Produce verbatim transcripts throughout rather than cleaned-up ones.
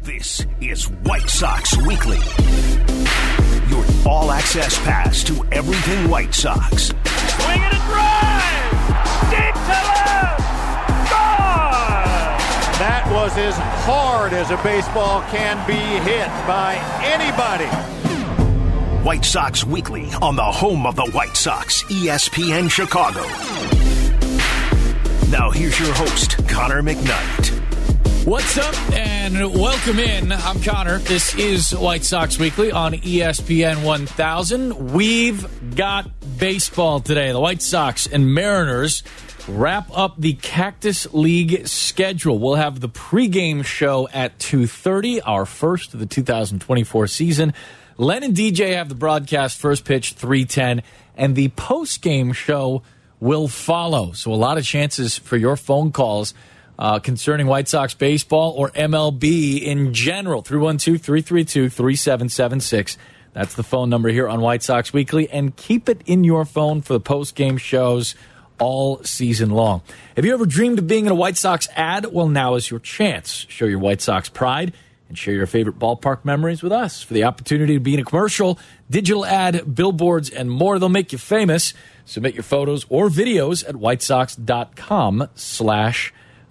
This is White Sox Weekly, your all-access pass to everything White Sox. Swing it and drive! Deep to left! Gone! That was as hard as a baseball can be hit by anybody. White Sox Weekly on the home of the White Sox, E S P N Chicago. Now here's your host, Connor McKnight. What's up and welcome in. I'm Connor. This is White Sox Weekly on E S P N one thousand. We've got baseball today. The White Sox and Mariners wrap up the Cactus League schedule. We'll have the pregame show at two thirty, our first of the two thousand twenty-four season. Len and D J have the broadcast first pitch, three ten, and the postgame show will follow. So a lot of chances for your phone calls Uh, concerning White Sox baseball or M L B in general. three one two, three three two, three seven seven six. That's the phone number here on White Sox Weekly. And keep it in your phone for the post-game shows all season long. Have you ever dreamed of being in a White Sox ad? Well, now is your chance. Show your White Sox pride and share your favorite ballpark memories with us. For the opportunity to be in a commercial, digital ad, billboards, and more, they'll make you famous. Submit your photos or videos at whitesox.com slash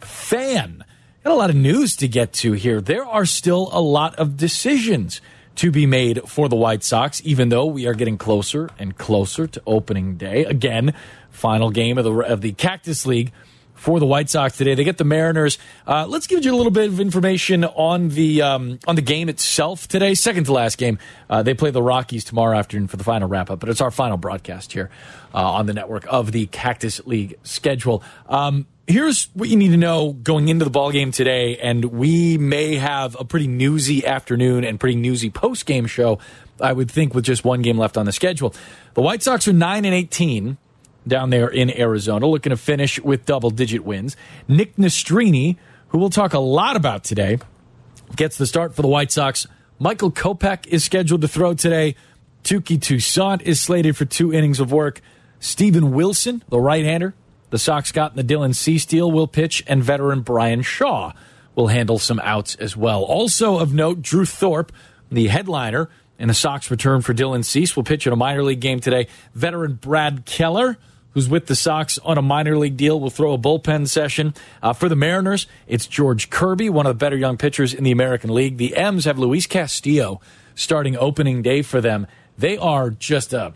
fan. Got a lot of news to get to here. There are still a lot of decisions to be made for the White Sox, even though we are getting closer and closer to opening day. Again, final game of the of the Cactus League for the White Sox today. They get the Mariners. Uh, let's give you a little bit of information on the um, on the game itself today. Second to last game. Uh, they play the Rockies tomorrow afternoon for the final wrap-up, but it's our final broadcast here uh, on the network of the Cactus League schedule. Um, here's what you need to know going into the ballgame today, and we may have a pretty newsy afternoon and pretty newsy post-game show, I would think, with just one game left on the schedule. The White Sox are nine and eighteen. Down there in Arizona, looking to finish with double-digit wins. Nick Nastrini, who we'll talk a lot about today, gets the start for the White Sox. Michael Kopech is scheduled to throw today. Touki Toussaint is slated for two innings of work. Steven Wilson, the right-hander, the Sox got in the Dylan Cease deal, will pitch, and veteran Brian Shaw will handle some outs as well. Also of note, Drew Thorpe, the headliner, and the Sox return for Dylan Cease, will pitch in a minor league game today. Veteran Brad Keller, who's with the Sox on a minor league deal, will throw a bullpen session. Uh, for the Mariners, it's George Kirby, one of the better young pitchers in the American League. The M's have Luis Castillo starting opening day for them. They are just a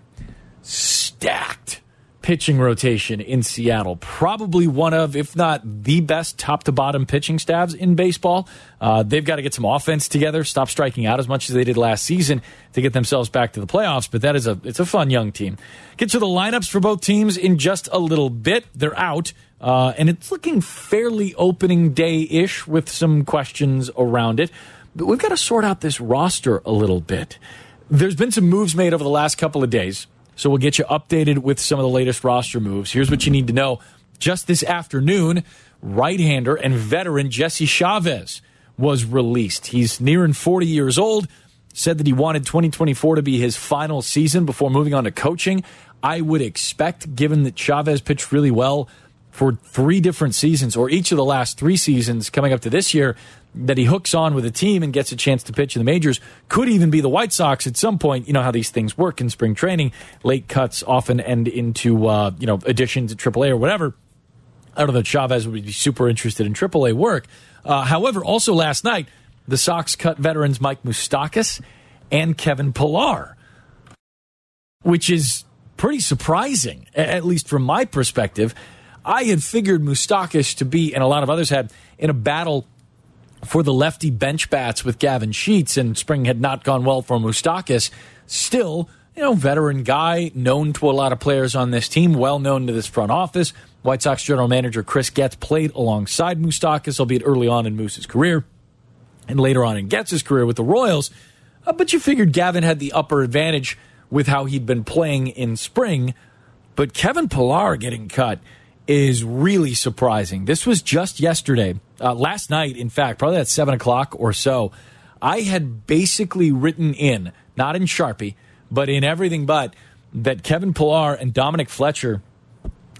stacked pitching rotation in Seattle. Probably one of, if not the best top-to-bottom pitching staffs in baseball. Uh, they've got to get some offense together, stop striking out as much as they did last season to get themselves back to the playoffs, but that is a it's a fun young team. Get to the lineups for both teams in just a little bit. They're out, uh, and it's looking fairly opening day-ish with some questions around it. But we've got to sort out this roster a little bit. There's been some moves made over the last couple of days, so we'll get you updated with some of the latest roster moves. Here's what you need to know. Just this afternoon, right-hander and veteran Jesse Chavez was released. He's nearing forty years old, said that he wanted twenty twenty-four to be his final season before moving on to coaching. I would expect, given that Chavez pitched really well for three different seasons, or each of the last three seasons coming up to this year, that he hooks on with a team and gets a chance to pitch in the majors. Could even be the White Sox at some point. You know how these things work in spring training. Late cuts often end into uh, you know additions at triple A or whatever. I don't know that Chavez would be super interested in triple A work. Uh, however, also last night, the Sox cut veterans Mike Moustakas and Kevin Pillar, which is pretty surprising, at least from my perspective. I had figured Moustakas to be, and a lot of others had, in a battle for the lefty bench bats with Gavin Sheets, and spring had not gone well for Moustakas. Still, you know, veteran guy, known to a lot of players on this team, well known to this front office. White Sox general manager Chris Getz played alongside Moustakas, albeit early on in Moose's career, and later on in Getz's career with the Royals. Uh, but you figured Gavin had the upper advantage with how he'd been playing in spring. But Kevin Pillar getting cut is really surprising. This was just yesterday, uh, last night, in fact, probably at seven o'clock or so. I had basically written in, not in Sharpie, but in everything but, that Kevin Pillar and Dominic Fletcher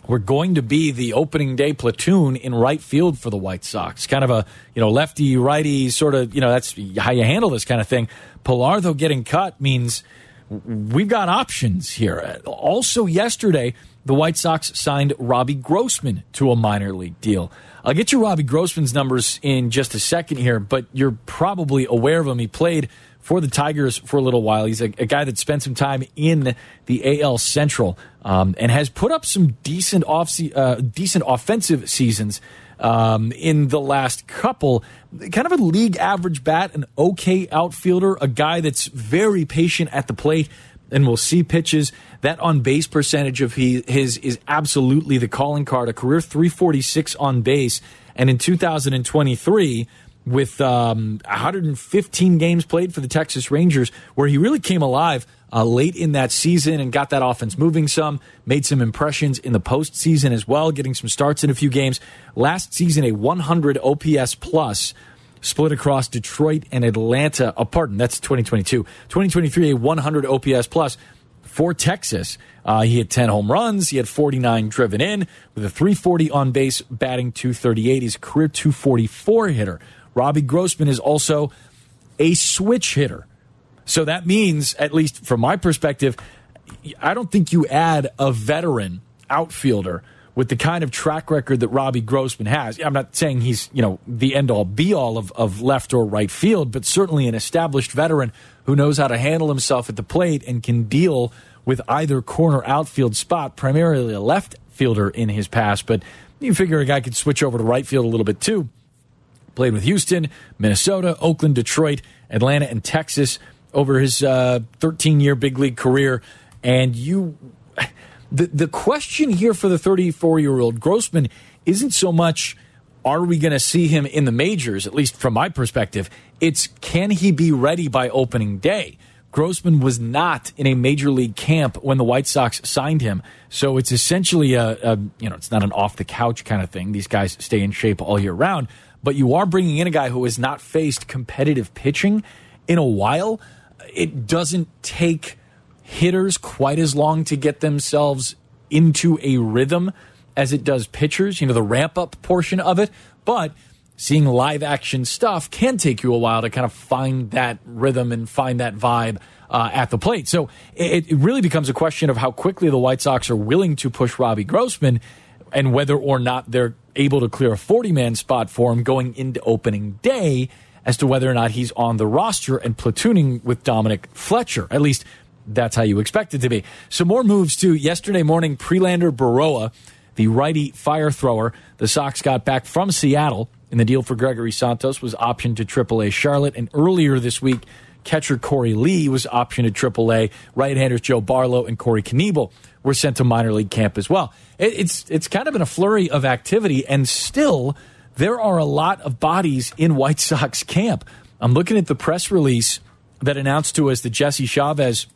were going to be the opening day platoon in right field for the White Sox. Kind of a, you know, lefty, righty sort of, you know, that's how you handle this kind of thing. Pilar, though, getting cut means we've got options here. Also yesterday, the White Sox signed Robbie Grossman to a minor league deal. I'll get you Robbie Grossman's numbers in just a second here, but you're probably aware of him. He played for the Tigers for a little while. He's a, a guy that spent some time in the A L Central um, and has put up some decent off uh, decent offensive seasons um, in the last couple. Kind of a league average bat, an okay outfielder, a guy that's very patient at the plate and will see pitches. That on-base percentage of he, his is absolutely the calling card. A career three forty-six on base. And in two thousand twenty-three, with um, one hundred fifteen games played for the Texas Rangers, where he really came alive uh, late in that season and got that offense moving some, made some impressions in the postseason as well, getting some starts in a few games. Last season, a one hundred O P S plus, split across Detroit and Atlanta. Oh, pardon, that's twenty twenty-two. twenty twenty-three, a one hundred O P S plus for Texas. Uh, he had ten home runs. He had forty-nine driven in with a three forty on base, batting two thirty-eight. He's a career two forty-four hitter. Robbie Grossman is also a switch hitter. So that means, at least from my perspective, I don't think you add a veteran outfielder with the kind of track record that Robbie Grossman has. I'm not saying he's, you know, the end-all, be-all of, of left or right field, but certainly an established veteran who knows how to handle himself at the plate and can deal with either corner outfield spot, primarily a left fielder in his past. But you figure a guy could switch over to right field a little bit too. Played with Houston, Minnesota, Oakland, Detroit, Atlanta, and Texas over his uh, thirteen-year big league career. And you, the the question here for the thirty-four-year-old Grossman isn't so much, are we going to see him in the majors, at least from my perspective. It's, can he be ready by opening day? Grossman was not in a major league camp when the White Sox signed him. So it's essentially a, a you know, it's not an off-the-couch kind of thing. These guys stay in shape all year round. But you are bringing in a guy who has not faced competitive pitching in a while. It doesn't take hitters quite as long to get themselves into a rhythm as it does pitchers, you know, the ramp-up portion of it. But seeing live-action stuff can take you a while to kind of find that rhythm and find that vibe uh, at the plate. So it, it really becomes a question of how quickly the White Sox are willing to push Robbie Grossman and whether or not they're able to clear a forty-man spot for him going into opening day as to whether or not he's on the roster and platooning with Dominic Fletcher. At least that's how you expect it to be. Some more moves, too. Yesterday morning, Prelander Berroa, the righty fire thrower, the Sox got back from Seattle in the deal for Gregory Santos, was optioned to triple A Charlotte. And earlier this week, catcher Corey Lee was optioned to triple A. Right-handers Joe Barlow and Corey Knebel were sent to minor league camp as well. It, it's it's kind of been a flurry of activity, and still there are a lot of bodies in White Sox camp. I'm looking at the press release that announced to us that Jesse Chavez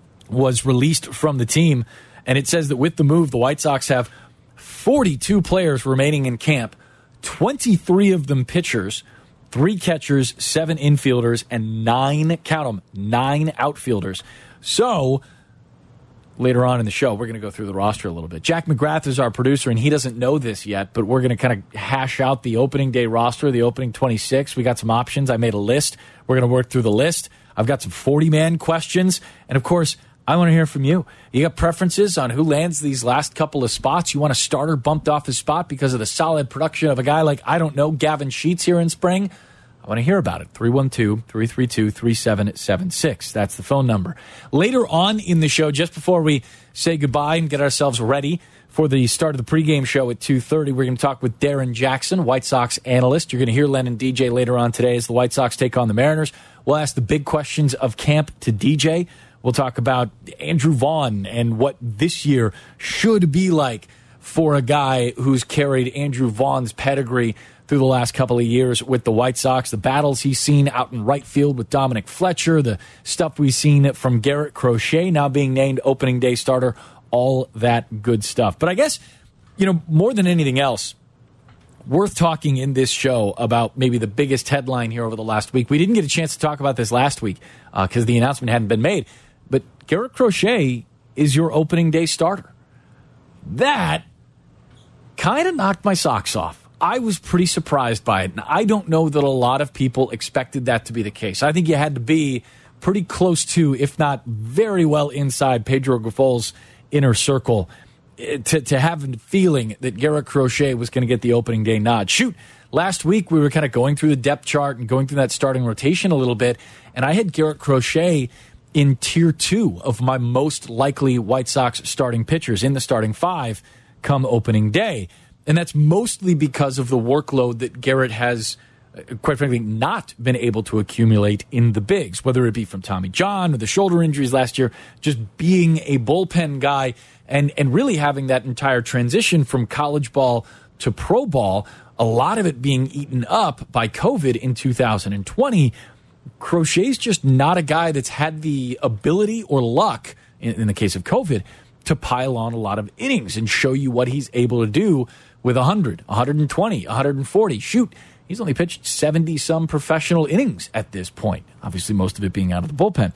was released from the team, and it says that with the move, the White Sox have forty-two players remaining in camp, twenty-three of them pitchers, three catchers, seven infielders, and nine, count them, nine outfielders. So later on in the show, we're going to go through the roster a little bit. Jack McGrath is our producer, and he doesn't know this yet, but we're going to kind of hash out the opening day roster, the opening twenty-six. We got some options. I made a list. We're going to work through the list. I've got some forty-man questions, and of course, I want to hear from you. You got preferences on who lands these last couple of spots? You want a starter bumped off his spot because of the solid production of a guy like, I don't know, Gavin Sheets here in spring? I want to hear about it. three one two, three three two, three seven seven six. That's the phone number. Later on in the show, just before we say goodbye and get ourselves ready for the start of the pregame show at two thirty, we're going to talk with Darren Jackson, White Sox analyst. You're going to hear Len and D J later on today as the White Sox take on the Mariners. We'll ask the big questions of camp to D J. We'll talk about Andrew Vaughn and what this year should be like for a guy who's carried Andrew Vaughn's pedigree through the last couple of years with the White Sox, the battles he's seen out in right field with Dominic Fletcher, the stuff we've seen from Garrett Crochet now being named opening day starter, all that good stuff. But I guess, you know, more than anything else, worth talking in this show about maybe the biggest headline here over the last week. We didn't get a chance to talk about this last week because uh, the announcement hadn't been made. But Garrett Crochet is your opening day starter. That kind of knocked my socks off. I was pretty surprised by it, and I don't know that a lot of people expected that to be the case. I think you had to be pretty close to, if not very well inside Pedro Grifol's inner circle to, to have a feeling that Garrett Crochet was going to get the opening day nod. Shoot, last week we were kind of going through the depth chart and going through that starting rotation a little bit, and I had Garrett Crochet in tier two of my most likely White Sox starting pitchers in the starting five come opening day. And that's mostly because of the workload that Garrett has, quite frankly, not been able to accumulate in the bigs, whether it be from Tommy John or the shoulder injuries last year, just being a bullpen guy and, and really having that entire transition from college ball to pro ball, a lot of it being eaten up by COVID in two thousand twenty. Crochet's just not a guy that's had the ability or luck, in, in the case of COVID, to pile on a lot of innings and show you what he's able to do with one hundred, one twenty, one forty. Shoot, he's only pitched seventy-some professional innings at this point, obviously most of it being out of the bullpen.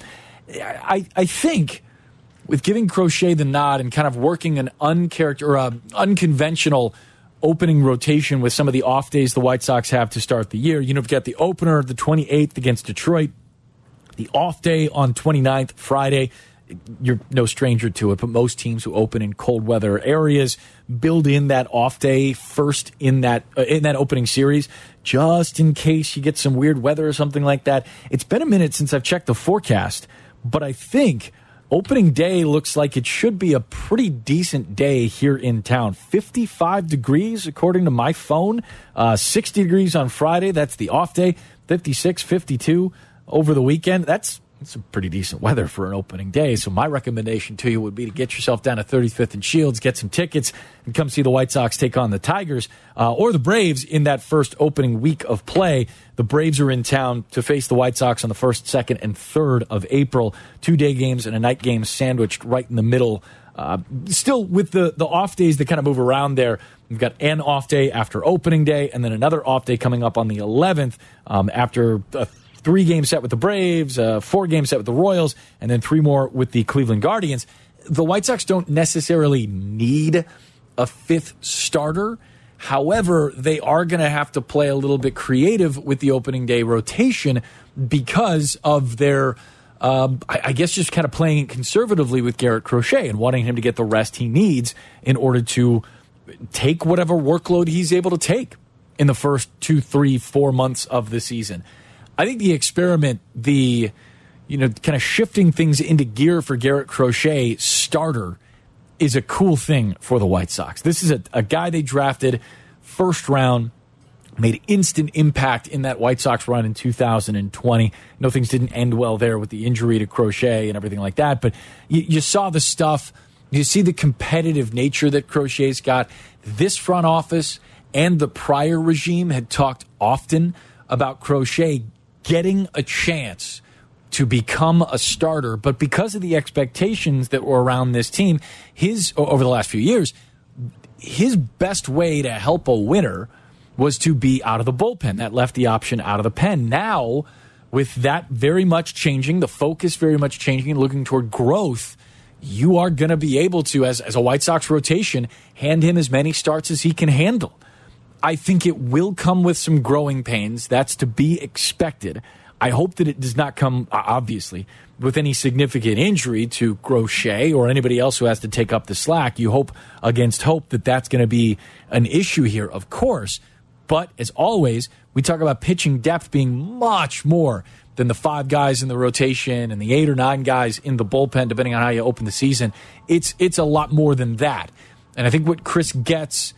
I, I think with giving Crochet the nod and kind of working an uncharacter, or, uh, unconventional opening rotation with some of the off days the White Sox have to start the year. You know, you've got the opener, the twenty-eighth against Detroit, the off day on twenty-ninth, Friday. You're no stranger to it, but most teams who open in cold weather areas build in that off day first in that uh, in that opening series, just in case you get some weird weather or something like that. It's been a minute since I've checked the forecast, but I think opening day looks like it should be a pretty decent day here in town. fifty-five degrees, according to my phone. Uh, sixty degrees on Friday. That's the off day. fifty-six, fifty-two over the weekend. That's, that's some pretty decent weather for an opening day. So my recommendation to you would be to get yourself down to thirty-fifth and Shields, get some tickets, and come see the White Sox take on the Tigers uh, or the Braves in that first opening week of play. The Braves are in town to face the White Sox on the first, second, and third of April. Two day games and a night game sandwiched right in the middle. Uh, still with the, the off days that kind of move around there. We've got an off day after opening day and then another off day coming up on the eleventh um, after a three-game set with the Braves, a four-game set with the Royals, and then three more with the Cleveland Guardians. The White Sox don't necessarily need a fifth starter. However, they are going to have to play a little bit creative with the opening day rotation because of their, um, I, I guess, just kind of playing it conservatively with Garrett Crochet and wanting him to get the rest he needs in order to take whatever workload he's able to take in the first two, three, four months of the season. I think the experiment, the, you know, kind of shifting things into gear for Garrett Crochet starter is a cool thing for the White Sox. This is a, a guy they drafted first round, made instant impact in that White Sox run in two thousand twenty. No, things didn't end well there with the injury to Crochet and everything like that, but you, you saw the stuff. You see the competitive nature that Crochet's got. This front office and the prior regime had talked often about Crochet getting a chance to become a starter, but because of the expectations that were around this team, his over the last few years, his best way to help a winner was to be out of the bullpen. That left the option out of the pen. Now, with that very much changing, the focus very much changing, looking toward growth, you are going to be able to, as, as a White Sox rotation, hand him as many starts as he can handle. I think it will come with some growing pains. That's to be expected. I hope that it does not come, obviously, with any significant injury to Crochet or anybody else who has to take up the slack. You hope against hope that that's going to be an issue here, of course. But as always, we talk about pitching depth being much more than the five guys in the rotation and the eight or nine guys in the bullpen, depending on how you open the season. It's, it's a lot more than that. And I think what Chris Getz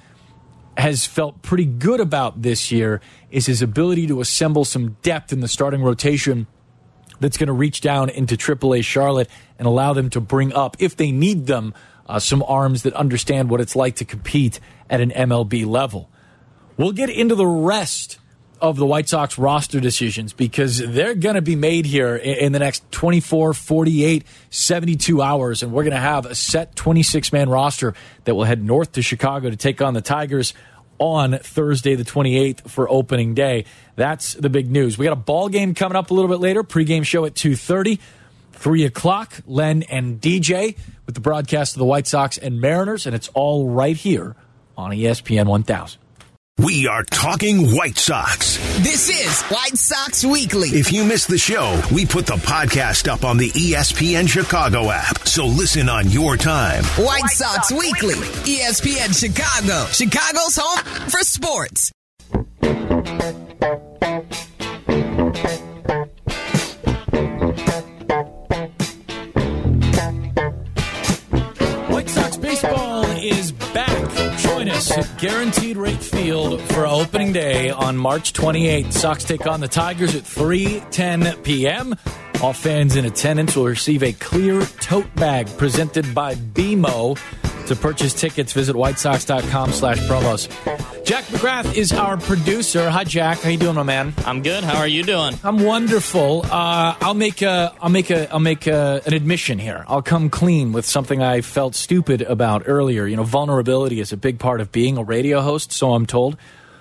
has felt pretty good about this year is his ability to assemble some depth in the starting rotation that's going to reach down into triple A Charlotte and allow them to bring up, if they need them, uh, some arms that understand what it's like to compete at an M L B level. We'll get into the rest of the White Sox roster decisions because they're going to be made here in the next twenty-four, forty-eight, seventy-two hours, and we're going to have a set twenty-six man roster that will head north to Chicago to take on the Tigers on Thursday the twenty-eighth for opening day. That's the big news. We got a ball game coming up a little bit later, pregame show at two thirty, three o'clock, Len and D J with the broadcast of the White Sox and Mariners, and it's all right here on E S P N one thousand. We are talking White Sox. This is White Sox Weekly. If you missed the show, we put the podcast up on the E S P N Chicago app, so listen on your time. White, White Sox, Sox Weekly. Weekly, E S P N Chicago, Chicago's home for sports. White Sox baseball is back. Join us at Guaranteed Rate Field for opening day on March twenty-eighth. Sox take on the Tigers at three ten p.m. All fans in attendance will receive a clear tote bag presented by B M O. To purchase tickets, visit whitesox.com slash promos. Jack McGrath is our producer. Hi, Jack. How you doing, my man? I'm good. How are you doing? I'm wonderful. Uh, I'll make a, I'll make a, I'll make a, an admission here. I'll come clean with something I felt stupid about earlier. You know, vulnerability is a big part of being a radio host, so I'm told.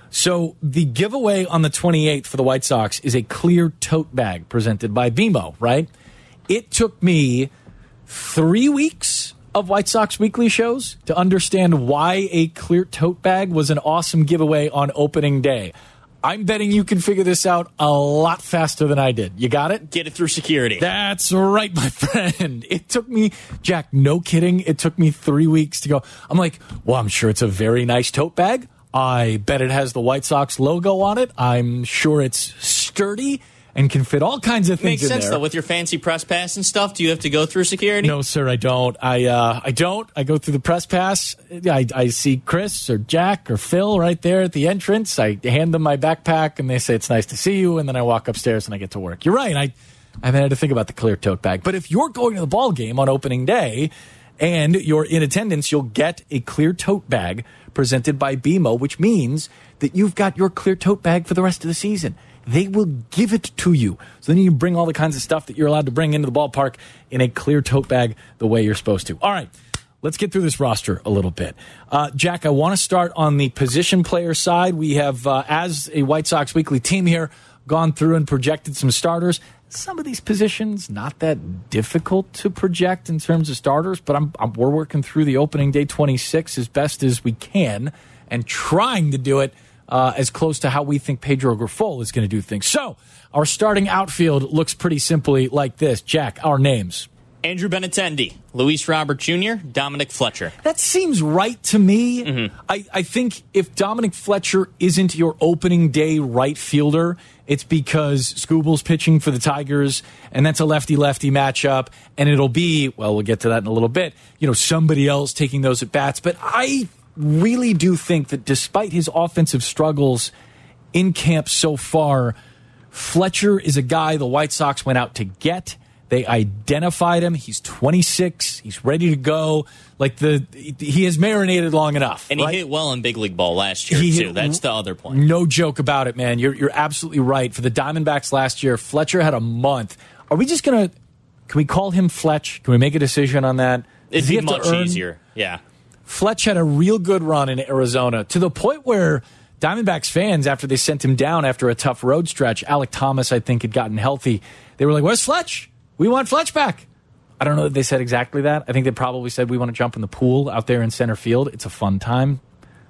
So the giveaway on the twenty-eighth for the White Sox is a clear tote bag presented by B M O, right? It took me three weeks of White Sox Weekly shows to understand why a clear tote bag was an awesome giveaway on opening day. I'm betting you can figure this out a lot faster than I did. You got it? Get it through security. That's right, my friend. It took me, Jack, no kidding, it took me three weeks to go. I'm like, well, I'm sure it's a very nice tote bag. I bet it has the White Sox logo on it. I'm sure it's sturdy and can fit all kinds of things Makes in sense, there. though. With your fancy press pass and stuff, do you have to go through security? No, sir, I don't. I uh, I don't. I go through the press pass. I, I see Chris or Jack or Phil right there at the entrance. I hand them my backpack, and they say, it's nice to see you, and then I walk upstairs and I get to work. You're right. I, I haven't had to think about the clear tote bag. But if you're going to the ball game on opening day and you're in attendance, you'll get a clear tote bag presented by B M O, which means that you've got your clear tote bag for the rest of the season. They will give it to you. So then you can bring all the kinds of stuff that you're allowed to bring into the ballpark in a clear tote bag the way you're supposed to. All right, let's get through this roster a little bit. Uh, Jack, I want to start on the position player side. We have, uh, as a White Sox Weekly team here, gone through and projected some starters. Some of these positions, not that difficult to project in terms of starters, but I'm, I'm, we're working through the opening day twenty-six as best as we can and trying to do it Uh, as close to how we think Pedro Grifol is going to do things. So, our starting outfield looks pretty simply like this. Jack, our names. Andrew Benintendi, Luis Robert Junior, Dominic Fletcher. That seems right to me. Mm-hmm. I, I think if Dominic Fletcher isn't your opening day right fielder, it's because Skubal's pitching for the Tigers, and that's a lefty-lefty matchup, and it'll be, well, we'll get to that in a little bit, you know, somebody else taking those at-bats. But I really do think that despite his offensive struggles in camp so far, Fletcher is a guy the White Sox went out to get. They identified him. He's twenty-six. He's ready to go. Like the he has marinated long enough. And he right? hit well in big league ball last year, he too. Hit, That's the other point. No joke about it, man. You're you're absolutely right. For the Diamondbacks last year, Fletcher had a month. Are we just going to – can we call him Fletch? Can we make a decision on that? It'd be much easier, yeah. Fletch had a real good run in Arizona to the point where Diamondbacks fans, after they sent him down after a tough road stretch, Alec Thomas, I think, had gotten healthy. They were like, where's Fletch? We want Fletch back. I don't know if they said exactly that. I think they probably said we want to jump in the pool out there in center field. It's a fun time.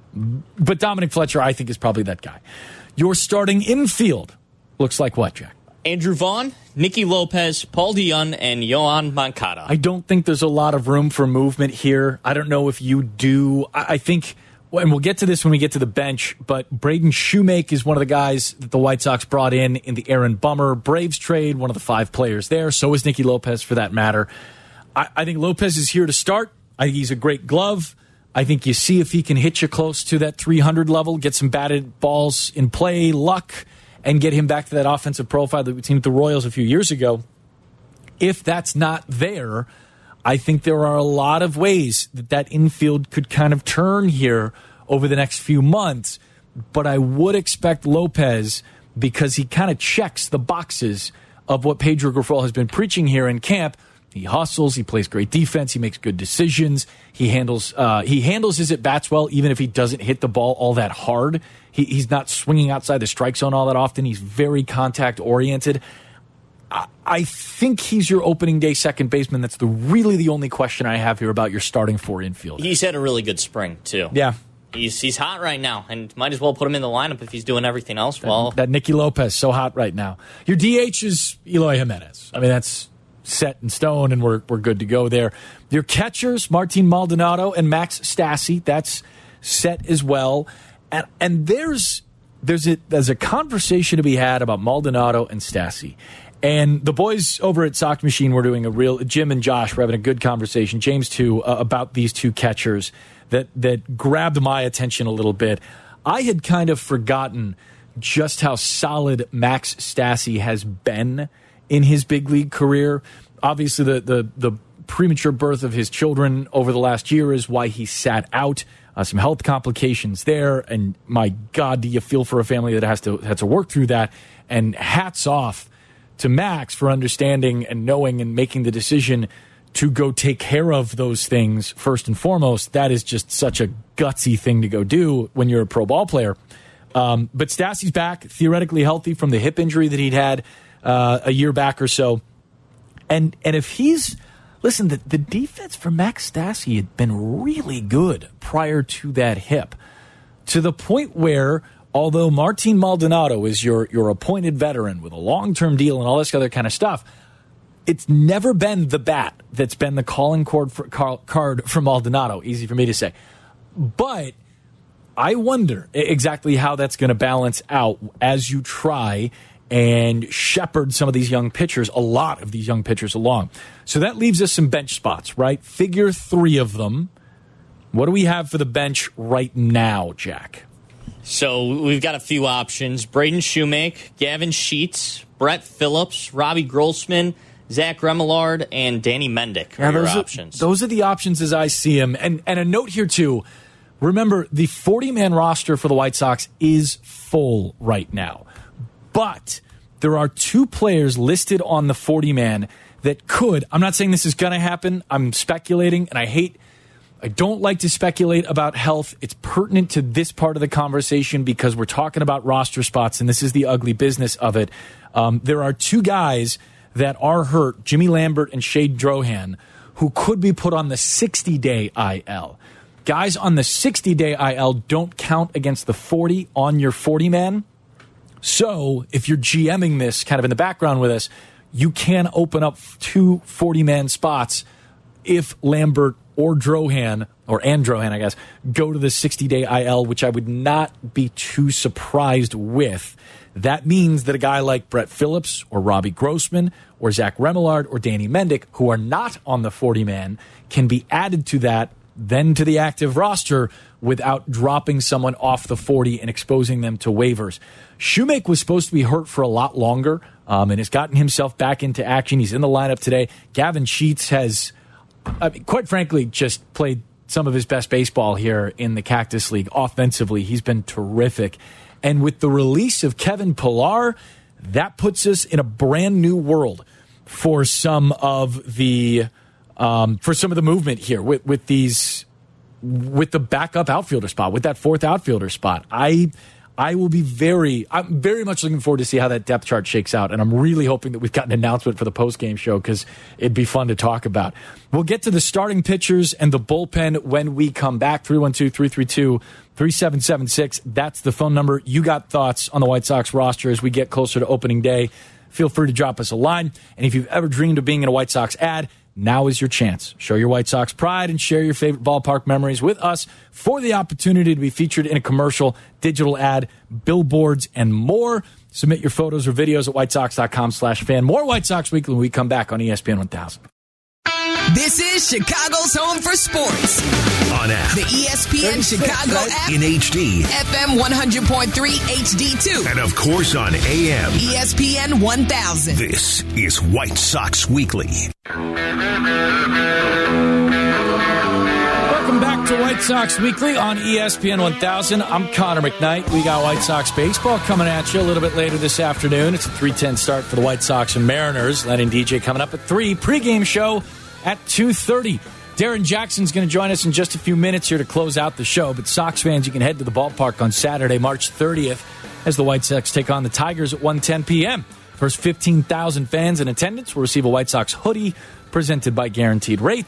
But Dominic Fletcher, I think, is probably that guy. Your starting infield looks like what, Jack? Andrew Vaughn, Nicky Lopez, Paul DeYoung, and Yohan Moncada. I don't think there's a lot of room for movement here. I don't know if you do. I think, and we'll get to this when we get to the bench, but Braden Shoemake is one of the guys that the White Sox brought in in the Aaron Bummer Braves trade, one of the five players there. So is Nicky Lopez, for that matter. I, I think Lopez is here to start. I think he's a great glove. I think you see if he can hit you close to that three hundred level, get some batted balls in play, luck, and get him back to that offensive profile that we've seen with the Royals a few years ago. If that's not there, I think there are a lot of ways that that infield could kind of turn here over the next few months. But I would expect Lopez, because he kind of checks the boxes of what Pedro Grifol has been preaching here in camp. He hustles, he plays great defense, he makes good decisions, he handles uh, he handles his at-bats well, even if he doesn't hit the ball all that hard. He, he's not swinging outside the strike zone all that often. He's very contact-oriented. I, I think he's your opening day second baseman. That's the really the only question I have here about your starting four infield. He's had a really good spring, too. Yeah. He's he's hot right now, and might as well put him in the lineup if he's doing everything else well. That, that Nicky Lopez, so hot right now. Your D H is Eloy Jimenez. I mean, that's set in stone, and we're we're good to go there. Your catchers, Martin Maldonado and Max Stassi, that's set as well. And and there's there's a there's a conversation to be had about Maldonado and Stassi. And the boys over at Sock Machine were doing a real, Jim and Josh were having a good conversation, James too, uh, about these two catchers that that grabbed my attention a little bit. I had kind of forgotten just how solid Max Stassi has been in his big league career. Obviously, the the, the premature birth of his children over the last year is why he sat out. Uh, some health complications there, and my God, do you feel for a family that has to has to work through that? And hats off to Max for understanding and knowing and making the decision to go take care of those things first and foremost. That is just such a gutsy thing to go do when you're a pro ball player. Um, but Stassi's back, theoretically healthy from the hip injury that he'd had uh, a year back or so. And and if he's, listen, the, the defense for Max Stassi had been really good prior to that hip, to the point where, although Martin Maldonado is your, your appointed veteran with a long-term deal and all this other kind of stuff, it's never been the bat that's been the calling card for, card for Maldonado. Easy for me to say. But I wonder exactly how that's going to balance out as you try and shepherd some of these young pitchers, a lot of these young pitchers along. So that leaves us some bench spots, right? Figure three of them. What do we have for the bench right now, Jack? So we've got a few options. Braden Shoemake, Gavin Sheets, Brett Phillips, Robbie Grossman, Zach Remillard, and Danny Mendick are yeah, your those options. Are, those are the options as I see them. And, and a note here, too. Remember, the forty-man roster for the White Sox is full right now. But there are two players listed on the forty-man that could, I'm not saying this is going to happen, I'm speculating, and I hate, I don't like to speculate about health. It's pertinent to this part of the conversation because we're talking about roster spots, and this is the ugly business of it. Um, there are two guys that are hurt, Jimmy Lambert and Shade Drohan, who could be put on the sixty-day I L. Guys on the sixty-day I L don't count against the forty on your forty-man. So if you're GMing this kind of in the background with us, you can open up two forty-man spots if Lambert or Drohan, or and Drohan, I guess, go to the sixty-day I L, which I would not be too surprised with. That means that a guy like Brett Phillips or Robbie Grossman or Zach Remillard or Danny Mendick, who are not on the forty-man, can be added to that, then to the active roster without dropping someone off the forty and exposing them to waivers. Shoemake was supposed to be hurt for a lot longer um, and has gotten himself back into action. He's in the lineup today. Gavin Sheets has, I mean, quite frankly, just played some of his best baseball here in the Cactus League. Offensively, he's been terrific. And with the release of Kevin Pillar, that puts us in a brand new world for some of the um, for some of the movement here with, with these with the backup outfielder spot, with that fourth outfielder spot. I I will be very I'm very much looking forward to see how that depth chart shakes out, and I'm really hoping that we've got an announcement for the post-game show because it'd be fun to talk about. We'll get to the starting pitchers and the bullpen when we come back. three one two, three three two, three seven seven six. That's the phone number. You got thoughts on the White Sox roster as we get closer to opening day. Feel free to drop us a line. And if you've ever dreamed of being in a White Sox ad, now is your chance. Show your White Sox pride and share your favorite ballpark memories with us for the opportunity to be featured in a commercial, digital ad, billboards, and more. Submit your photos or videos at whitesox.com slash fan. More White Sox Weekly when we come back on E S P N one thousand. This is Chicago's home for sports. On app. The E S P N Chicago app. In H D. F M one hundred point three H D two. And of course on A M. E S P N one thousand. This is White Sox Weekly. Welcome back to White Sox Weekly on E S P N one thousand. I'm Connor McKnight. We got White Sox baseball coming at you a little bit later this afternoon. It's a three ten start for the White Sox and Mariners. Len and D J coming up at three. Pre-game show at two thirty. Darren Jackson's going to join us in just a few minutes here to close out the show. But Sox fans, you can head to the ballpark on Saturday, March thirtieth, as the White Sox take on the Tigers at one ten p.m. First fifteen thousand fans in attendance will receive a White Sox hoodie presented by Guaranteed Rate.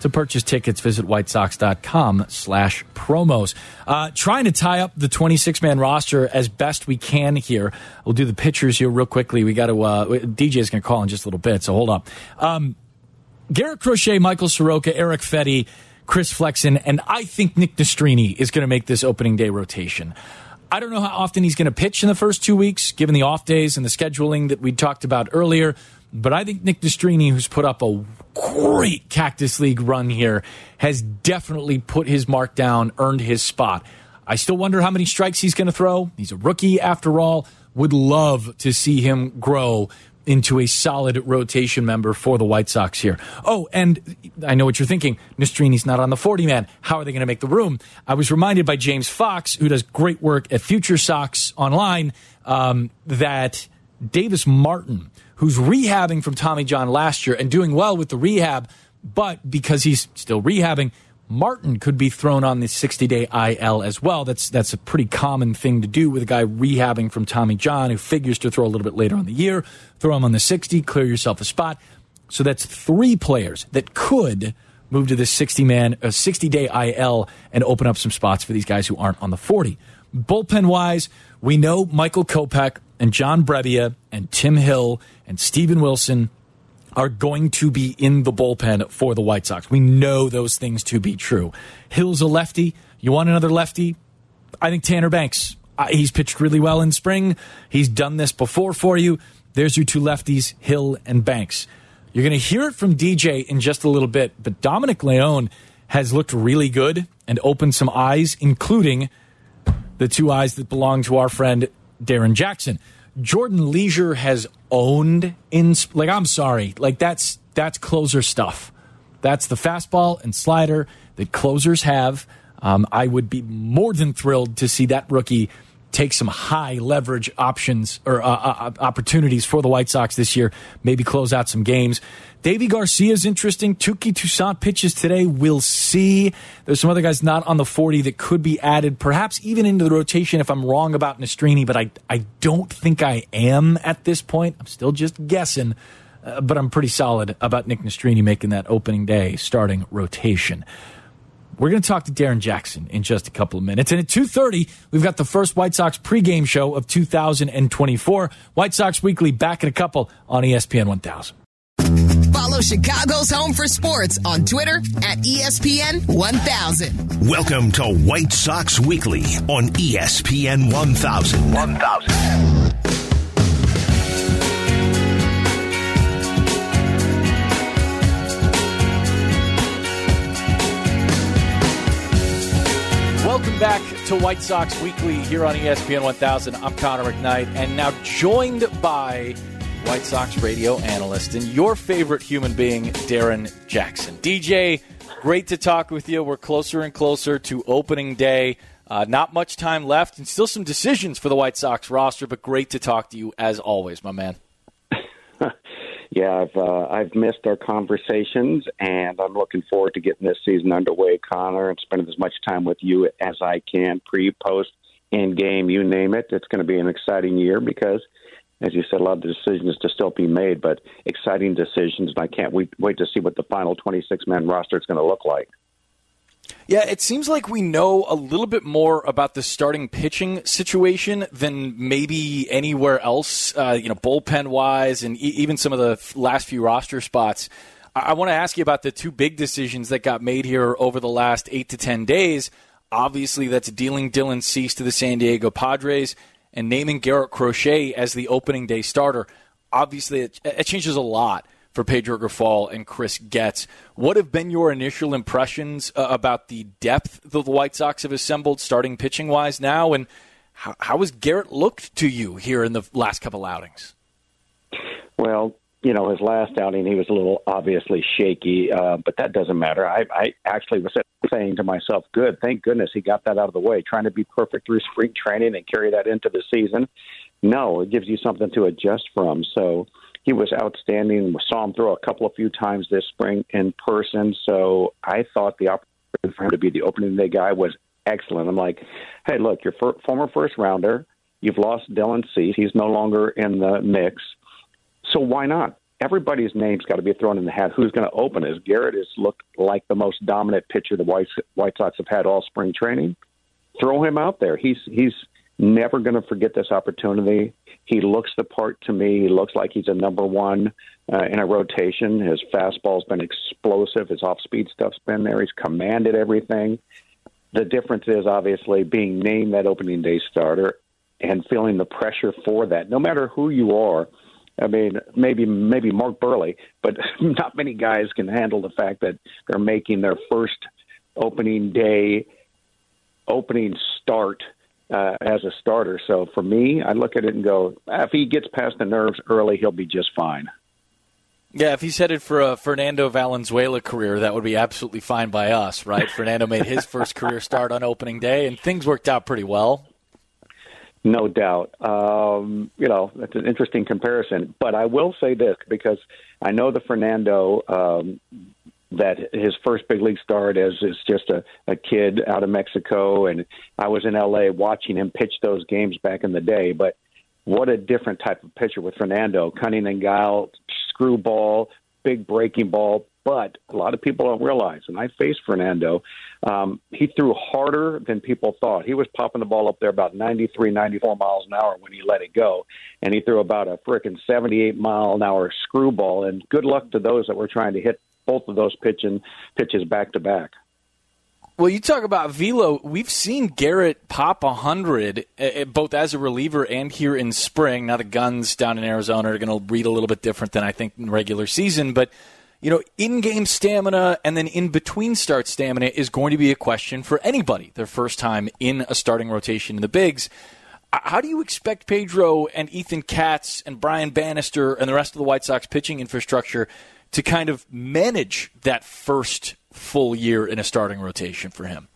To purchase tickets, visit whitesox.com slash promos. Uh, trying to tie up the twenty-six man roster as best we can here. We'll do the pitchers here real quickly. We got to, uh, D J is going to call in just a little bit, so hold up. Um, Garrett Crochet, Michael Soroka, Eric Fedde, Chris Flexen, and I think Nick Nastrini is going to make this opening day rotation. I don't know how often he's going to pitch in the first two weeks, given the off days and the scheduling that we talked about earlier. But I think Nick Nastrini, who's put up a great Cactus League run here, has definitely put his mark down, earned his spot. I still wonder how many strikes he's going to throw. He's a rookie after all. Would love to see him grow into a solid rotation member for the White Sox here. Oh, and I know what you're thinking. Nastrini's not on the forty man. How are they going to make the room? I was reminded by James Fox, who does great work at Future Sox Online, um, that Davis Martin, who's rehabbing from Tommy John last year and doing well with the rehab, but because he's still rehabbing, Martin could be thrown on the sixty-day I L as well. That's that's a pretty common thing to do with a guy rehabbing from Tommy John who figures to throw a little bit later on the year. Throw him on the sixty, clear yourself a spot. So that's three players that could move to the sixty man, uh, sixty-day I L and open up some spots for these guys who aren't on the forty. Bullpen-wise, we know Michael Kopech and John Brebbia and Tim Hill and Steven Wilson are going to be in the bullpen for the White Sox. We know those things to be true. Hill's a lefty. You want another lefty? I think Tanner Banks. Uh, he's pitched really well in spring. He's done this before for you. There's your two lefties, Hill and Banks. You're going to hear it from D J in just a little bit, but Dominic Leone has looked really good and opened some eyes, including the two eyes that belong to our friend Darren Jackson. Jordan Leisure has owned in, like, I'm sorry, like that's that's closer stuff. That's the fastball and slider that closers have. Um, I would be more than thrilled to see that rookie take some high leverage options or uh, uh, opportunities for the White Sox this year. Maybe close out some games. Davey Garcia is interesting. Touki Toussaint pitches today. We'll see. There's some other guys not on the forty that could be added, perhaps even into the rotation if I'm wrong about Nastrini, but I, I don't think I am at this point. I'm still just guessing, uh, but I'm pretty solid about Nick Nastrini making that opening day starting rotation. We're going to talk to Darren Jackson in just a couple of minutes. And at two thirty, we've got the first White Sox pregame show of two thousand twenty-four. White Sox Weekly back in a couple on E S P N one thousand. Follow Chicago's Home for Sports on Twitter at E S P N one thousand. Welcome to White Sox Weekly on E S P N one thousand. one thousand. Welcome back to White Sox Weekly here on E S P N one thousand. I'm Connor McKnight, and now joined by White Sox radio analyst and your favorite human being, Darren Jackson. D J, great to talk with you. We're closer and closer to opening day. Uh, not much time left, and still some decisions for the White Sox roster, but great to talk to you as always, my man. Yeah, I've uh, I've missed our conversations, and I'm looking forward to getting this season underway, Connor, and spending as much time with you as I can, pre, post, in game, you name it. It's going to be an exciting year because, as you said, a lot of the decisions to still be made, but exciting decisions, and I can't wait, wait to see what the final twenty-six man roster is going to look like. Yeah, it seems like we know a little bit more about the starting pitching situation than maybe anywhere else, uh, you know, bullpen-wise, and e- even some of the last few roster spots. I, I want to ask you about the two big decisions that got made here over the last eight to ten days. Obviously, that's dealing Dylan Cease to the San Diego Padres and naming Garrett Crochet as the opening day starter. Obviously, it, it changes a lot for Pedro Grifol and Chris Getz. What have been your initial impressions uh, about the depth that the White Sox have assembled starting pitching-wise now, and how, how has Garrett looked to you here in the last couple outings? Well, you know, his last outing, he was a little obviously shaky, uh, but that doesn't matter. I, I actually was saying to myself, good, thank goodness he got that out of the way, trying to be perfect through spring training and carry that into the season. No, it gives you something to adjust from, so he was outstanding. We saw him throw a couple of few times this spring in person, so I thought the opportunity for him to be the opening day guy was excellent. I'm like, hey, look, you're for, former first-rounder. You've lost Dylan Cease. He's no longer in the mix. So why not? everybody's name's got to be thrown in the hat. Who's going to open it? Garrett has looked like the most dominant pitcher the White, White Sox have had all spring training. Throw him out there. He's he's never going to forget this opportunity. He looks the part to me. He looks like he's a number one uh, in a rotation. His fastball's been explosive. His off-speed stuff's been there. He's commanded everything. The difference is obviously being named that opening day starter and feeling the pressure for that. No matter who you are, I mean, maybe maybe Mark Burley, but not many guys can handle the fact that they're making their first opening day, opening start uh, as a starter. So for me, I look at it and go, if he gets past the nerves early, he'll be just fine. Yeah, if he's headed for a Fernando Valenzuela career, that would be absolutely fine by us, right? Fernando made his first career start on opening day, and things worked out pretty well. No doubt. Um, you know, that's an interesting comparison. But I will say this, because I know the Fernando, um, that his first big league start as is just a, a kid out of Mexico, and I was in L A watching him pitch those games back in the day. But what a different type of pitcher with Fernando. Cunning and guile, screwball, big breaking ball. But a lot of people don't realize, and I faced Fernando, um, he threw harder than people thought. He was popping the ball up there about ninety-three, ninety-four miles an hour when he let it go. And he threw about a frickin' seventy-eight mile an hour screwball. And good luck to those that were trying to hit both of those pitching, pitches back to back. Well, you talk about velo. We've seen Garrett pop one hundred, uh, both as a reliever and here in spring. Now the guns down in Arizona are going to read a little bit different than I think in regular season, but you know, in-game stamina and then in-between start stamina is going to be a question for anybody their first time in a starting rotation in the bigs. How do you expect Pedro and Ethan Katz and Brian Bannister and the rest of the White Sox pitching infrastructure to kind of manage that first full year in a starting rotation for him?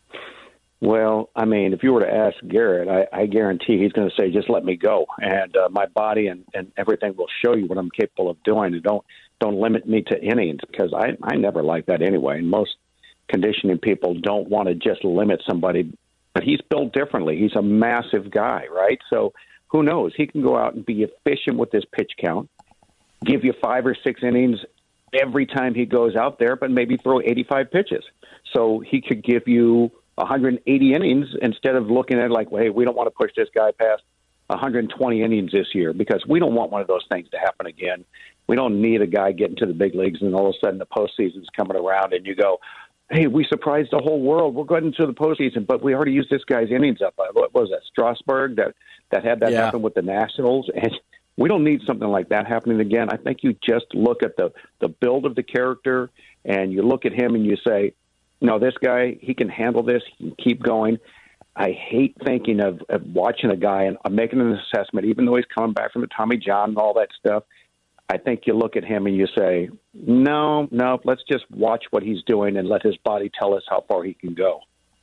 Well, I mean, if you were to ask Garrett, I, I guarantee he's going to say, just let me go. And uh, my body and, and everything will show you what I'm capable of doing. And don't don't limit me to innings, because I, I never like that anyway. And most conditioning people don't want to just limit somebody. But he's built differently. He's a massive guy, right? So who knows? He can go out and be efficient with his pitch count, give you five or six innings every time he goes out there, but maybe throw eighty-five pitches. So he could give you one hundred eighty innings instead of looking at it like, well, hey, we don't want to push this guy past one hundred twenty innings this year, because we don't want one of those things to happen again. We don't need a guy getting to the big leagues and all of a sudden the postseason's coming around and you go, hey, we surprised the whole world. We're going into the postseason, but we already used this guy's innings up. What was that, Strasburg, that, that had that yeah. happen with the Nationals? And we don't need something like that happening again. I think you just look at the, the build of the character, and you look at him and you say, no, this guy, he can handle this. He can keep going. I hate thinking of, of watching a guy and I'm making an assessment, even though he's coming back from the Tommy John and all that stuff. I think you look at him and you say, no, no, let's just watch what he's doing and let his body tell us how far he can go.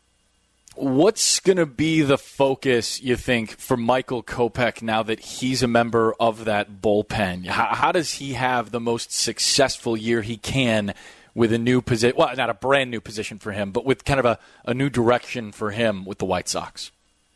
What's going to be the focus, you think, for Michael Kopech now that he's a member of that bullpen? How, how does he have the most successful year he can with a new position? Well, not a brand new position for him, but with kind of a, a new direction for him with the White Sox.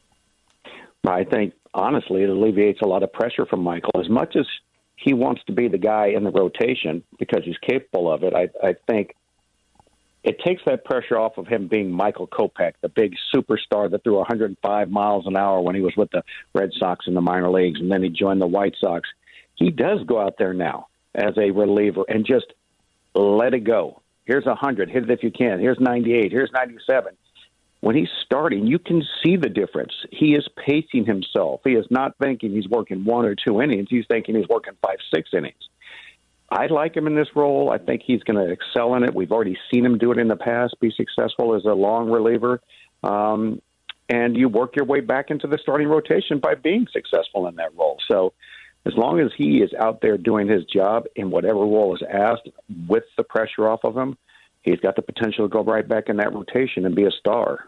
I think, honestly, it alleviates a lot of pressure from Michael. As much as he wants to be the guy in the rotation because he's capable of it, I, I think it takes that pressure off of him being Michael Kopech, the big superstar that threw one hundred five miles an hour when he was with the Red Sox in the minor leagues, and then he joined the White Sox. He does go out there now as a reliever and just let it go. Here's one hundred. Hit it if you can. Here's ninety-eight. Here's ninety-seven. When he's starting, you can see the difference. He is pacing himself. He is not thinking he's working one or two innings. He's thinking he's working five, six innings. I like him in this role. I think he's going to excel in it. We've already seen him do it in the past, be successful as a long reliever. Um, and you work your way back into the starting rotation by being successful in that role. So as long as he is out there doing his job in whatever role is asked with the pressure off of him, he's got the potential to go right back in that rotation and be a star.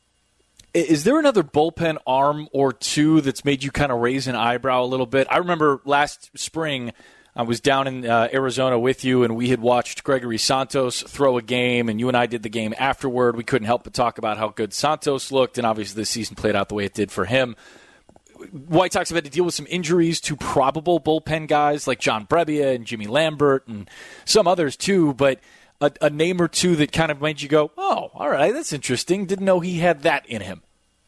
Is there another bullpen arm or two that's made you kind of raise an eyebrow a little bit? I remember last spring I was down in uh, Arizona with you, and we had watched Gregory Santos throw a game, and you and I did the game afterward. We couldn't help but talk about how good Santos looked, and obviously the season played out the way it did for him. White Sox have had to deal with some injuries to probable bullpen guys like John Brebbia and Jimmy Lambert and some others too, but a, a name or two that kind of made you go, oh, all right, that's interesting. Didn't know he had that in him.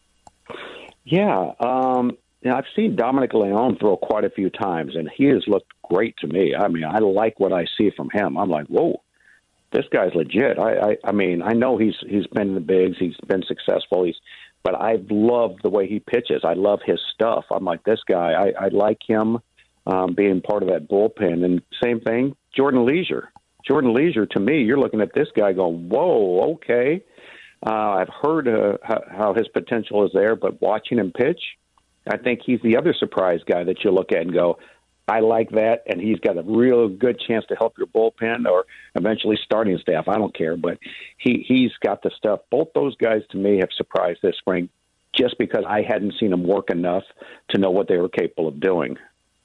Yeah, um, you know, I've seen Dominic Leone throw quite a few times, and he has looked great to me. I mean, I like what I see from him. I'm like, whoa, this guy's legit. I, I, I mean, I know he's he's been in the bigs, he's been successful, he's, but I love the way he pitches. I love his stuff. I'm like, this guy, I, I like him um, being part of that bullpen. And same thing, Jordan Leisure. Jordan Leisure, to me, you're looking at this guy going, whoa, okay. Uh, I've heard uh, how, how his potential is there, but watching him pitch, I think he's the other surprise guy that you look at and go, I like that, and he's got a real good chance to help your bullpen or eventually starting staff. I don't care, but he, he's got the stuff. Both those guys, to me, have surprised this spring just because I hadn't seen them work enough to know what they were capable of doing.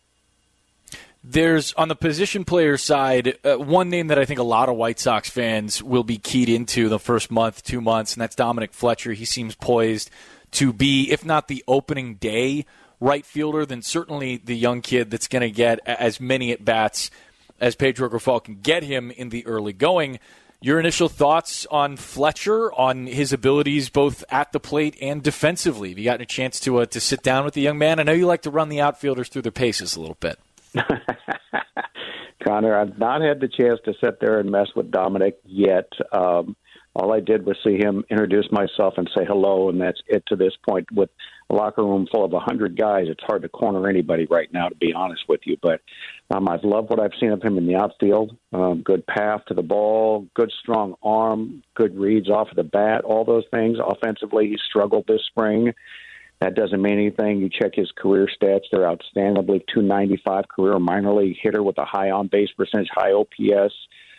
There's, on the position player side, uh, one name that I think a lot of White Sox fans will be keyed into the first month, two months, and that's Dominic Fletcher. He seems poised to be, if not the opening day right fielder, then certainly the young kid that's going to get as many at-bats as Pedro Grifol can get him in the early going. Your initial thoughts on Fletcher, on his abilities both at the plate and defensively? Have you gotten a chance to uh, to sit down with the young man? I know you like to run the outfielders through their paces a little bit. Connor, I've not had the chance to sit there and mess with Dominic yet. Um, all I did was see him introduce myself and say hello, and that's it to this point. With a locker room full of one hundred guys, it's hard to corner anybody right now, to be honest with you. But um, I've loved what I've seen of him in the outfield. Um, good path to the ball, good strong arm, good reads off of the bat, all those things. Offensively, he struggled this spring. That doesn't mean anything. You check his career stats, they're outstanding. I believe two ninety-five career minor league hitter with a high on-base percentage, high O P S.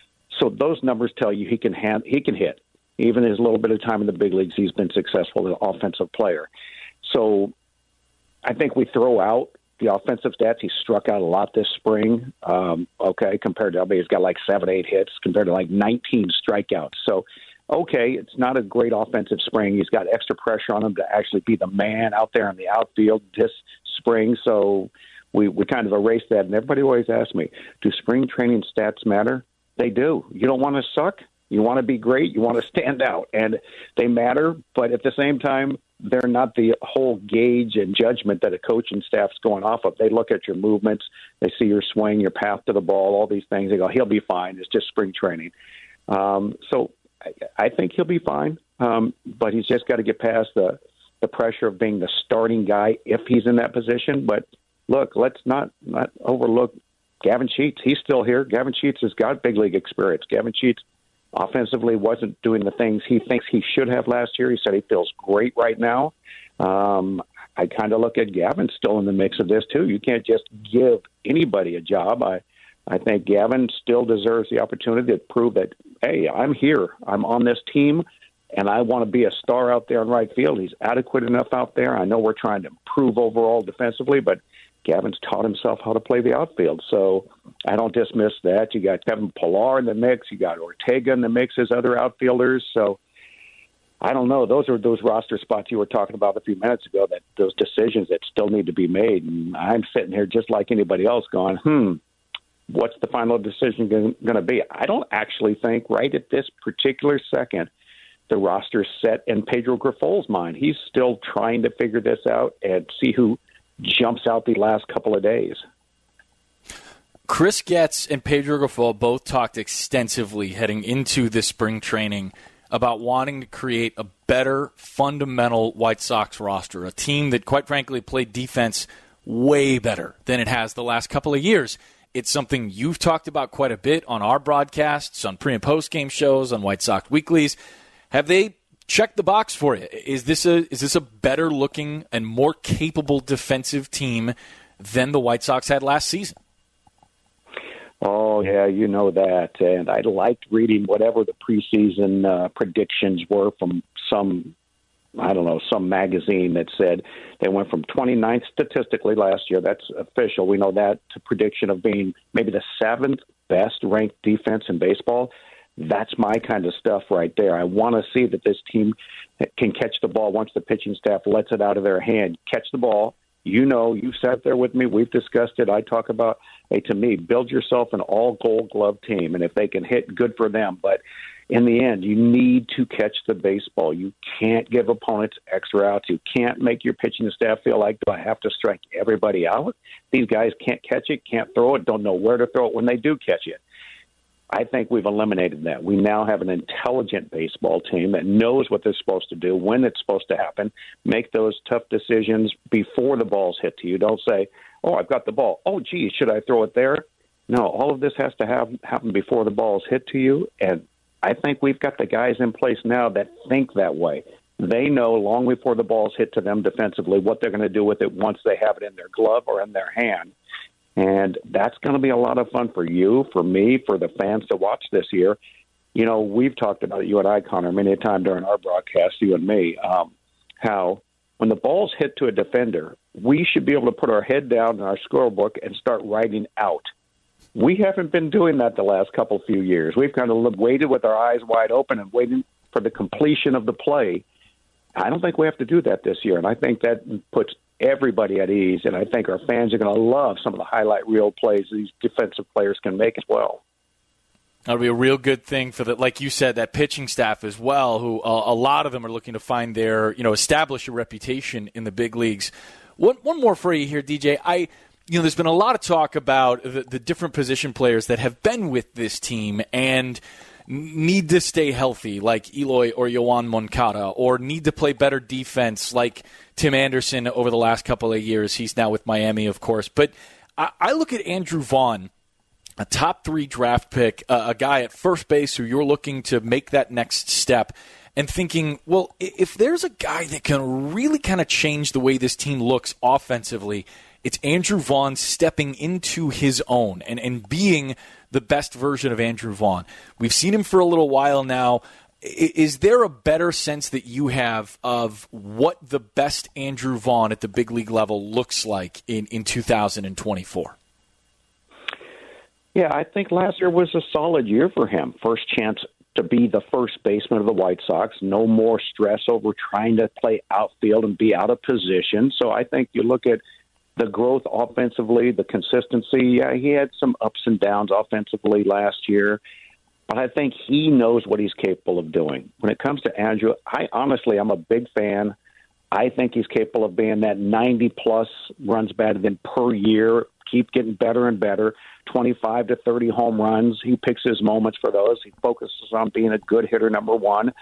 So those numbers tell you he can hand, he can hit. Even his little bit of time in the big leagues, he's been successful as an offensive player. So I think we throw out the offensive stats. He struck out a lot this spring, um, okay, compared to, I mean, he's got like seven, eight hits compared to like nineteen strikeouts. So, okay, it's not a great offensive spring. He's got extra pressure on him to actually be the man out there in the outfield this spring. So we, we kind of erased that. And everybody always asks me, do spring training stats matter? They do. You don't want to suck. You want to be great. You want to stand out. And they matter. But at the same time, they're not the whole gauge and judgment that a coaching staff's going off of. They look at your movements. They see your swing, your path to the ball, all these things. They go, he'll be fine. It's just spring training. Um, so I think he'll be fine, um, but he's just got to get past the, the pressure of being the starting guy if he's in that position. But, look, let's not, not overlook Gavin Sheets. He's still here. Gavin Sheets has got big league experience. Gavin Sheets offensively wasn't doing the things he thinks he should have last year. He said he feels great right now. Um, I kind of look at Gavin still in the mix of this, too. You can't just give anybody a job. I I think Gavin still deserves the opportunity to prove that, hey, I'm here. I'm on this team, and I want to be a star out there in right field. He's adequate enough out there. I know we're trying to improve overall defensively, but Gavin's taught himself how to play the outfield. So I don't dismiss that. You got Kevin Pillar in the mix. You got Ortega in the mix as other outfielders. So I don't know. Those are those roster spots you were talking about a few minutes ago, that those decisions that still need to be made. And I'm sitting here just like anybody else going, hmm, what's the final decision going to be? I don't actually think right at this particular second the roster's set in Pedro Grifol's mind. He's still trying to figure this out and see who jumps out the last couple of days. Chris Getz and Pedro Grifol both talked extensively heading into this spring training about wanting to create a better fundamental White Sox roster, a team that, quite frankly, played defense way better than it has the last couple of years. It's something you've talked about quite a bit on our broadcasts, on pre- and post-game shows, on White Sox Weeklies. Have they checked the box for you? Is this a is this a better-looking and more capable defensive team than the White Sox had last season? Oh, yeah, you know that. And I liked reading whatever the preseason uh, predictions were from some, I don't know, some magazine that said they went from twenty-ninth statistically last year. That's official. We know that, to prediction of being maybe the seventh best ranked defense in baseball. That's my kind of stuff right there. I want to see that this team can catch the ball once the pitching staff lets it out of their hand. Catch the ball, You know, you sat there with me. We've discussed it. I talk about, hey, to me, build yourself an all-gold glove team, and if they can hit, good for them. But in the end, you need to catch the baseball. You can't give opponents extra outs. You can't make your pitching staff feel like, do I have to strike everybody out? These guys can't catch it, can't throw it, don't know where to throw it when they do catch it. I think we've eliminated that. We now have an intelligent baseball team that knows what they're supposed to do, when it's supposed to happen, make those tough decisions before the balls hit to you. Don't say, oh, I've got the ball. Oh, gee, should I throw it there? No, all of this has to have, happen before the balls hit to you, and I think we've got the guys in place now that think that way. They know long before the balls hit to them defensively what they're going to do with it once they have it in their glove or in their hand. And that's going to be a lot of fun for you, for me, for the fans to watch this year. You know, we've talked about it, you and I, Connor, many a time during our broadcast, you and me, um, how when the ball's hit to a defender, we should be able to put our head down in our scorebook and start writing out. We haven't been doing that the last couple few years. We've kind of waited with our eyes wide open and waiting for the completion of the play. I don't think we have to do that this year, and I think that puts everybody at ease, and I think our fans are going to love some of the highlight reel plays these defensive players can make as well. That'll be a real good thing for the, like you said, that pitching staff as well, who uh, a lot of them are looking to find their, you know, establish a reputation in the big leagues. One, one more for you here, D J. I, you know, there's been a lot of talk about the, the different position players that have been with this team and need to stay healthy, like Eloy or Yoan Moncada, or need to play better defense, like Tim Anderson over the last couple of years. He's now with Miami, of course. But I, I look at Andrew Vaughn, a top three draft pick, uh, a guy at first base who you're looking to make that next step, and thinking, well, if there's a guy that can really kind of change the way this team looks offensively, it's Andrew Vaughn stepping into his own and, and being the best version of Andrew Vaughn. We've seen him for a little while now. Is there a better sense that you have of what the best Andrew Vaughn at the big league level looks like in, in two thousand twenty-four? Yeah, I think last year was a solid year for him. First chance to be the first baseman of the White Sox. No more stress over trying to play outfield and be out of position. So I think you look at the growth offensively, the consistency. Yeah, he had some ups and downs offensively last year, but I think he knows what he's capable of doing. When it comes to Andrew, I honestly, I'm a big fan. I think he's capable of being that ninety-plus runs batted in per year, keep getting better and better, twenty-five to thirty home runs. He picks his moments for those. He focuses on being a good hitter, number one.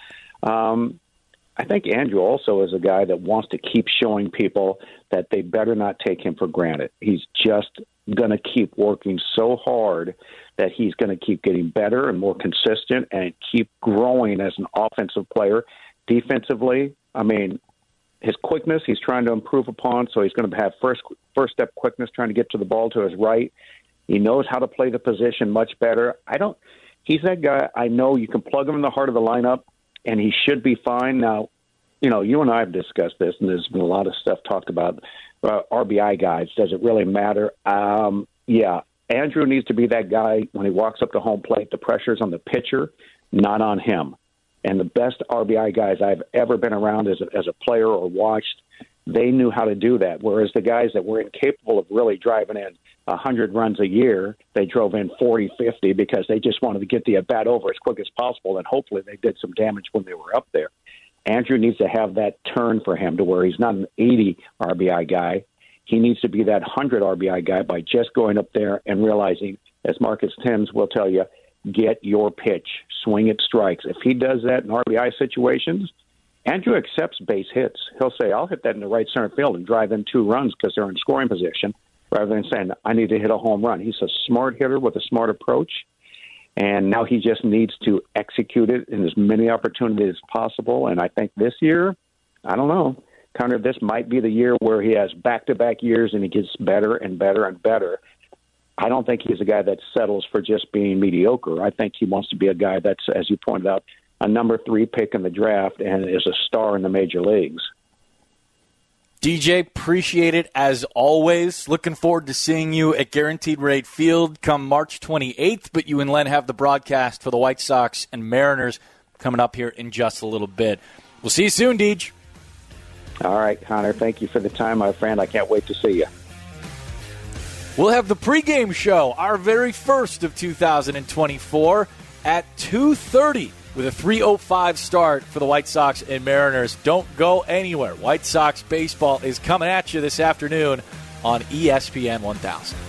Um, I think Andrew also is a guy that wants to keep showing people that they better not take him for granted. He's just going to keep working so hard that he's going to keep getting better and more consistent and keep growing as an offensive player. Defensively, I mean, his quickness he's trying to improve upon, so he's going to have first first step quickness, trying to get to the ball to his right. He knows how to play the position much better. I don't. He's that guy. I know you can plug him in the heart of the lineup, and he should be fine. Now, you know, you and I have discussed this, and there's been a lot of stuff talked about uh, R B I guys. Does it really matter? Um, yeah, Andrew needs to be that guy when he walks up to home plate. The pressure's on the pitcher, not on him. And the best R B I guys I've ever been around as a, as a player or watched, they knew how to do that. Whereas the guys that were incapable of really driving in one hundred runs a year, they drove in forty, fifty because they just wanted to get the at-bat over as quick as possible, and hopefully they did some damage when they were up there. Andrew needs to have that turn for him to where he's not an eighty R B I guy. He needs to be that one hundred R B I guy by just going up there and realizing, as Marcus Thames will tell you, get your pitch, swing at strikes. If he does that in R B I situations, Andrew accepts base hits. He'll say, I'll hit that in the right center field and drive in two runs because they're in scoring position, rather than saying, I need to hit a home run. He's a smart hitter with a smart approach, and now he just needs to execute it in as many opportunities as possible. And I think this year, I don't know, Connor, this might be the year where he has back-to-back years and he gets better and better and better. I don't think he's a guy that settles for just being mediocre. I think he wants to be a guy that's, as you pointed out, a number three pick in the draft and is a star in the major leagues. D J, appreciate it as always. Looking forward to seeing you at Guaranteed Rate Field come March twenty-eighth, but you and Len have the broadcast for the White Sox and Mariners coming up here in just a little bit. We'll see you soon, Deej. All right, Connor, thank you for the time, my friend. I can't wait to see you. We'll have the pregame show, our very first of two thousand twenty-four, at two thirty with a three oh five start for the White Sox and Mariners. Don't go anywhere. White Sox baseball is coming at you this afternoon on E S P N one thousand.